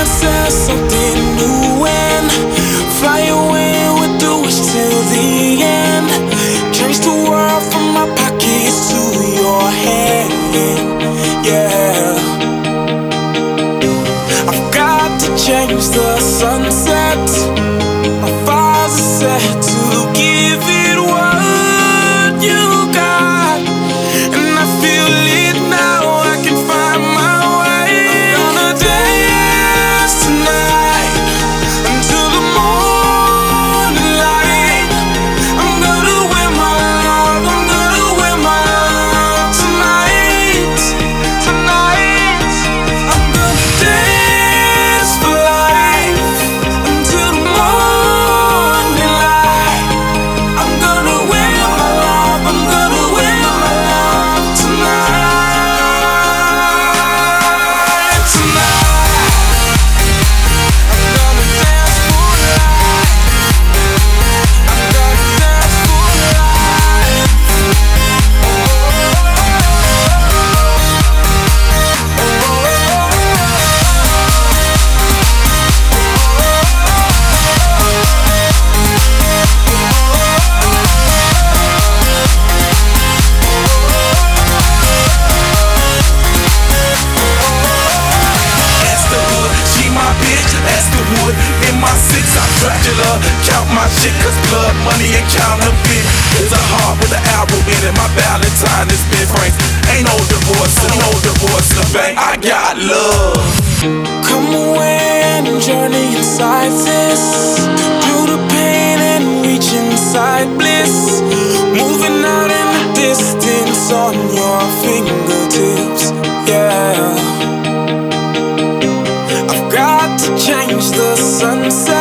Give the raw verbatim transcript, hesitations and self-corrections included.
ourselves something new and fly away with the wish till the end. Change the world from my pockets to your hand. Yeah, I've got to change the sunset. My files are set to give it what you got, and I feel it now. I can find my way. I'm gonna dance tonight until the morning light. I'm gonna wear my love. I'm gonna wear my love tonight. Tonight I'm gonna dance for life until the morning light. I'm gonna wear my love. I'm gonna wear my love tonight. Tonight I'm gonna dance for life. I'm gonna dance for life. That's the hood, she my bitch, that's the wood. In my six, I Dracula, count my shit, cause blood, money, and counterfeit. There's a heart with an arrow in it, my Valentine is Ben Franks. Ain't no divorce, ain't no divorce in the bank. I got love. Come away and journey inside this, through the pain and reach inside bliss. Moving out in the distance on your fingertips. Yeah, I've got to change the sunset.